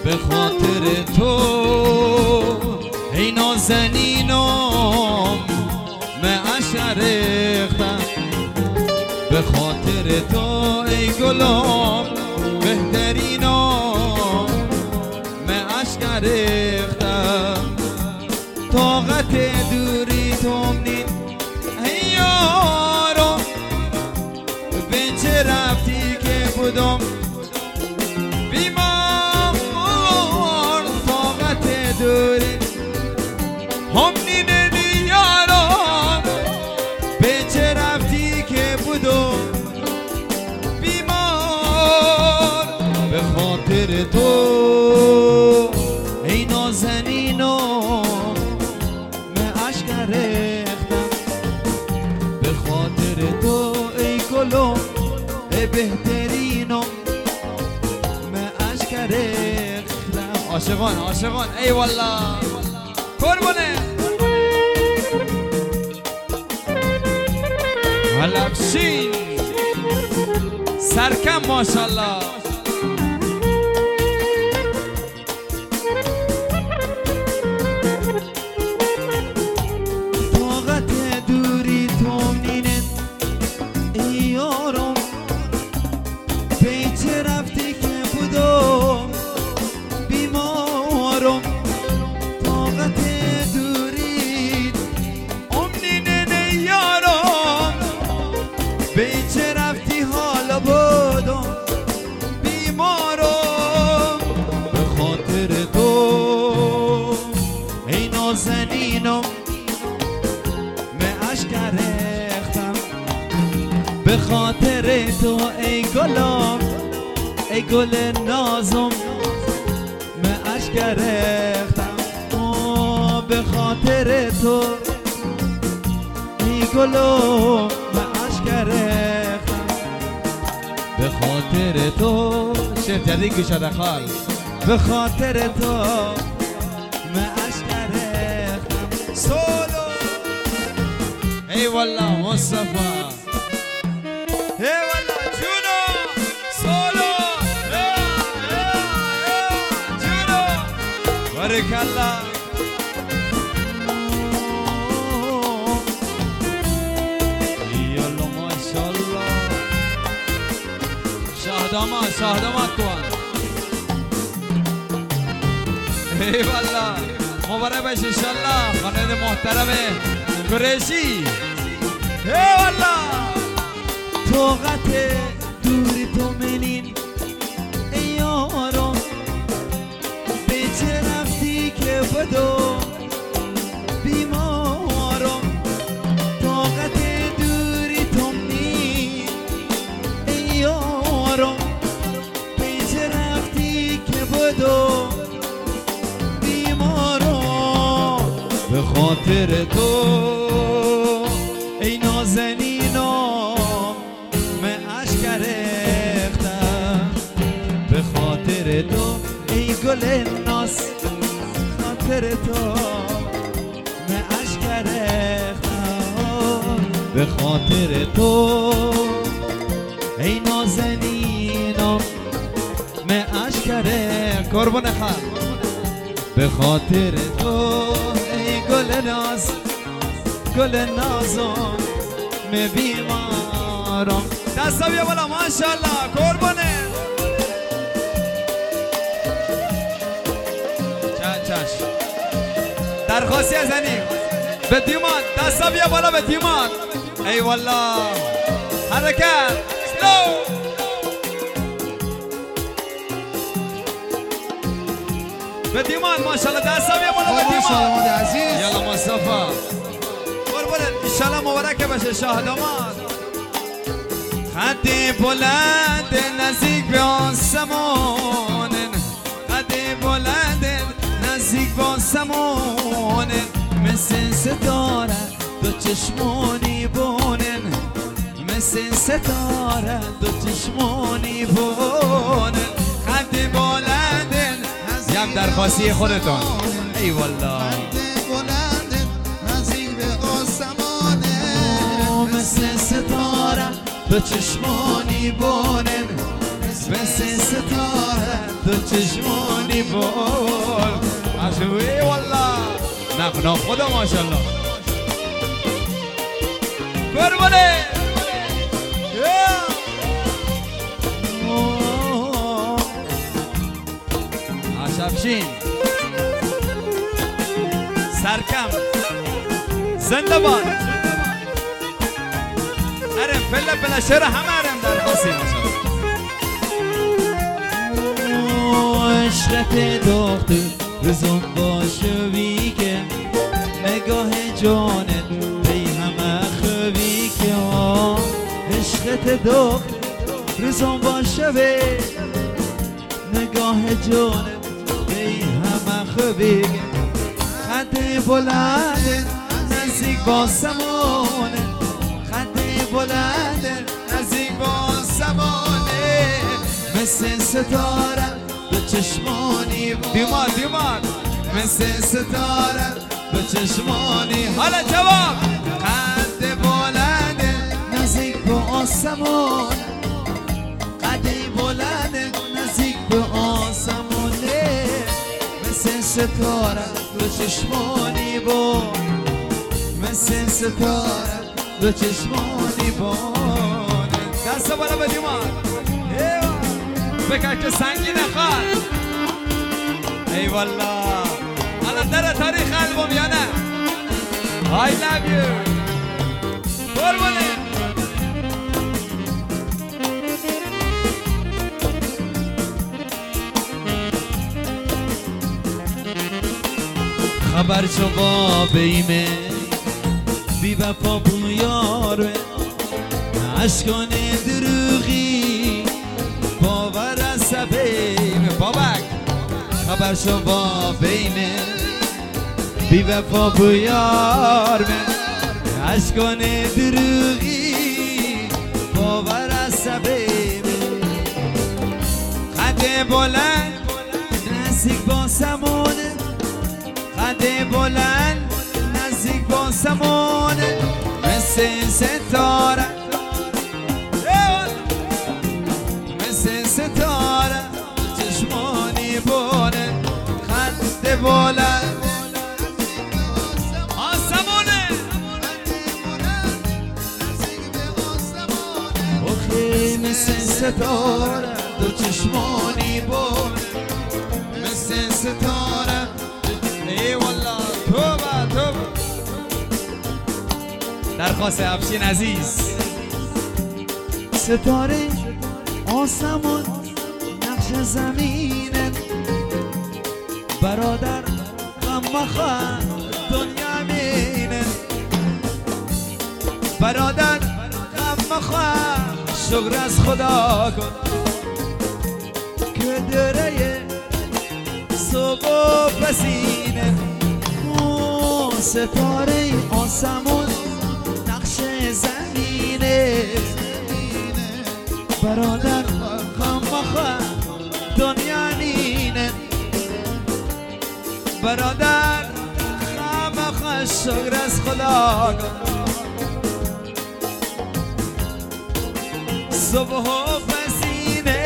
به خاطر تو ای نازنینم معشر ریختم، به خاطر تو ای گلم بهترینم معشر ریختم. طاقت دوری تو نین ای یارم، به چه رفتی که بودم بیمار. طاقت دوری هم نین یارم، به چه رفتی که بودم بیمار. به خاطر تو ای نازنینم ریختم، به خاطر تو ای گلم ای بهترینم من اشک ریختم. عاشقان عاشقان ای والله قربونه حلبشین سرکم ماشالله. به چه رفتی حالا بودم بیمارم. به خاطر تو ای نازنینم من اشک ریختم، به خاطر تو ای گلم ای گل نازم من اشک ریختم. به خاطر تو ای گلم به خاطر تو شعر جدید گوش دخال. به خاطر تو من اشک ریختم. سولو ای والله مصطفی ای والله جونو سولو جونو بارک الله. شاهدامات توان ای والله مبارک باشه انشالله خانواده محترم قریشی ای والله. طاقت دوری تو منین ای یارم، به چه رفتی که بدم بیمارم. طاقت دوری تو منین ای یارم، به چه رفتی که بدم بیمارم. به خاطر تو ای نازنینم من اشک ریختم، به خاطر تو ای گل ناز خاطر تو من اشک ریختم. به خاطر تو ای نازنینم من اشک ریختم. قربان خان به خاطر تو ای گل ناز گل نازم می بیمارم. دستا بیا بالا ماشالله قربانه. چش درخواستی از انی به دیمان. دستا بیا بالا به دیمان. ای والله حرکت سلو. به دیمان ماشالله. دستا بیا بالا به دیمان. یالا مصطفی قربان انشالله مبارک باشه شاهدامات. خط بلند نزدیک به آسمان، خط بلند نزدیک به آسمان، مثل ستاره دو چشمانی بونن، مثل ستاره دو چشمانی بونن. خط بلند یم درخواستی خودتون ای والله. مثل ستاره دو چشمانی بونن، مثل ستاره تو چشمانی بول عشوی والله نقنا خدا ماشالله قربانه عشبشین سرکم زنده باد ارم پله پله شهر همه ارم در خاصی عشقت دختر رزون باشه که نگاه جانت بی همه خوبی که عشقت دختر رزون باشه نگاه جانت بی همه خوبی که خط بلند نزدیک با سمانه خط بلند نزدیک با سمانه مثل ستاره به چشمانی دیوان مثل ستاره به چشمانی حالا جواب قد بلند نزدیک به آسمان قد بلند نزدیک به آسمانه مثل ستاره به چشمانی بود مثل ستاره به چشمانی بود دست بالا به دیوان بکر که سنگی نخواد ای والله الان در تاریخ البوم یا نه I love you قربونه خبر چو با بیمه بی وفا بویار عشقان دروغی باور از بیم بابک خبر شو با بیمه بی وفا بویار عشقان دروغی باور از بیم قد بلند نزدیک با سمانه قد بلند نزدیک با سمانه مثل ستاره مثل ستاره چشمانی بونه خط بلند آسمونه اوخی مثل ستاره دو چشمانی بونه مثل ستاره ای والله توبه درخواست افشین عزیز ستاره آسمان نقش زمینه برادر غم مخواه دنیا مینه برادر غم مخواه شکر از خدا کن که دره صبح و پسینه ستاره آسمان نقش زمینه برادر غم مخواه دنیا مینه برادر غم مخواه شکر از خدا کن صبح و پسینه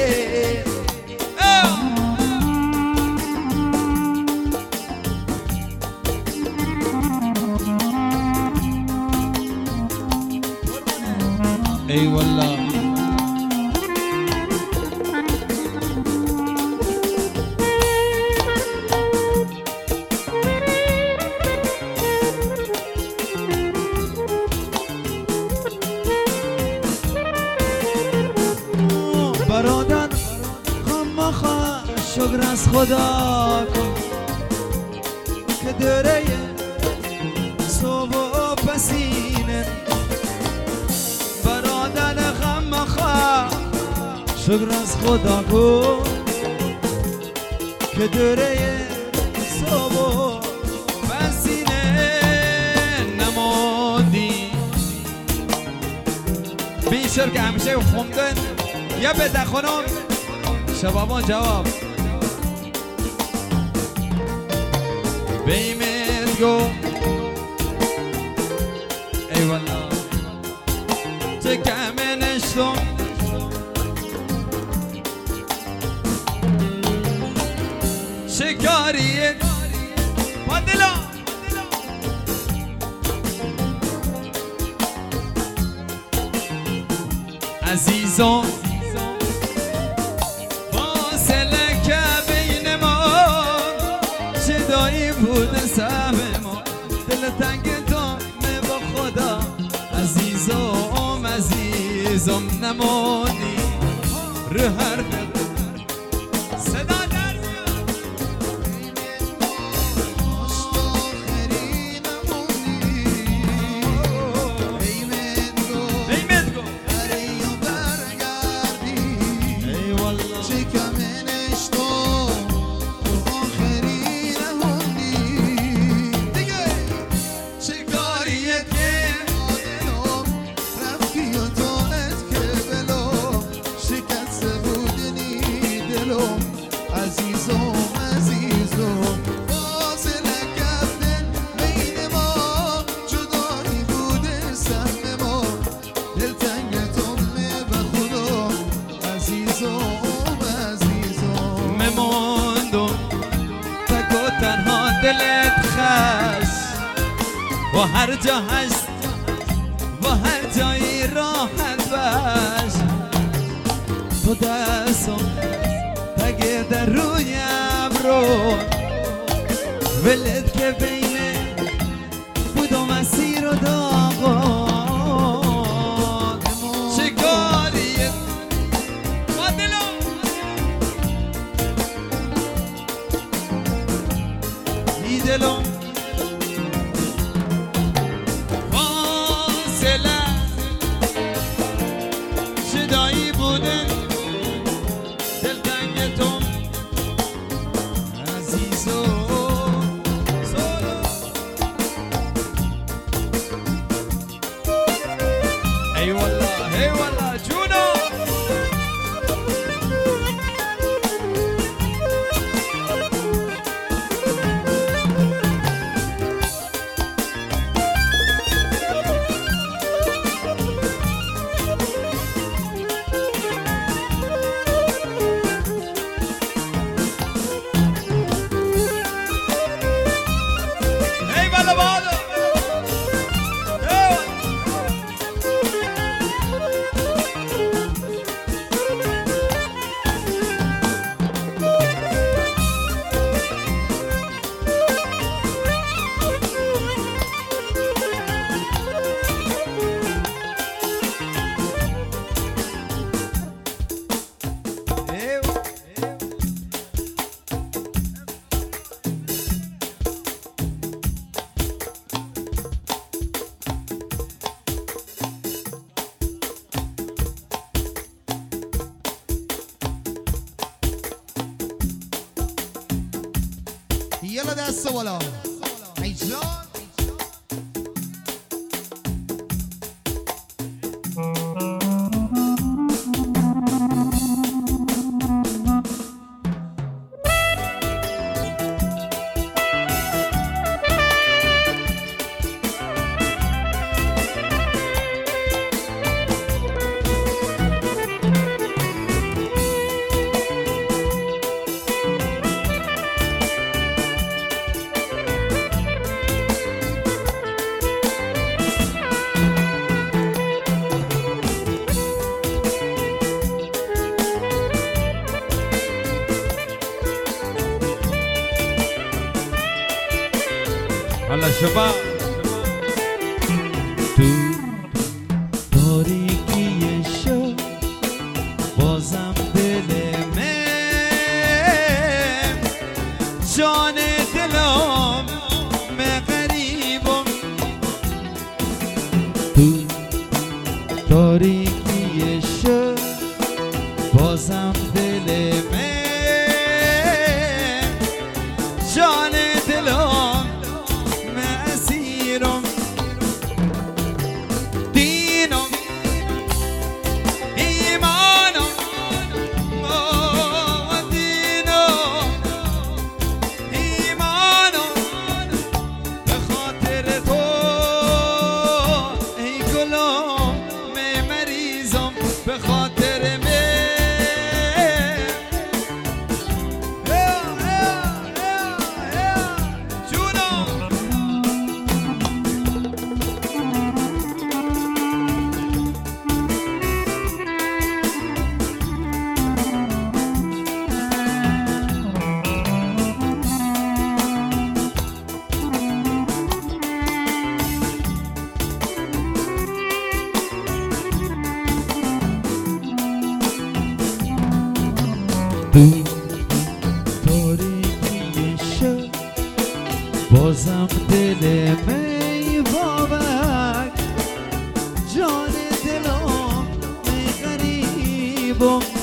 ای والله برادر غم مخواه شکر از خدا کن که دره صبح و پسینه برادر غم مخواه شکر از خدا کن که دره صبح و پسینه نمودی بیشتر که همیشه خوندن یا بده خانم شبابان جواب بیمت گو ای والله چه کمه نشتم شکاریت با دلا عزیزم فاصله که بین ما جدایی بود سهم ما دل تنگ تو با خدا عزیزم عزیزم نمانی رو حرف صدا در دلت خش و هر جا هست و هر جایی راحت باش تو دستم تگه در روی ابرو ولد که بینه بود و مسیر و داغان شکاریه با دلم ای دلم فاصله شدایی بوده دلتنگ تو عزیزو ای والله جونو يلا دست بالا ای جان حالا شما تو تاریکی شب بازم دل من جان دلم غریبم تو تاریکی شب بازم دل من جان دلم دینم ایمانم دینم ایمانم به خاطر تو ای گلم مریضم به خاطر من تو تاریکی شب بازم دل می بابک جان دلم می غریبم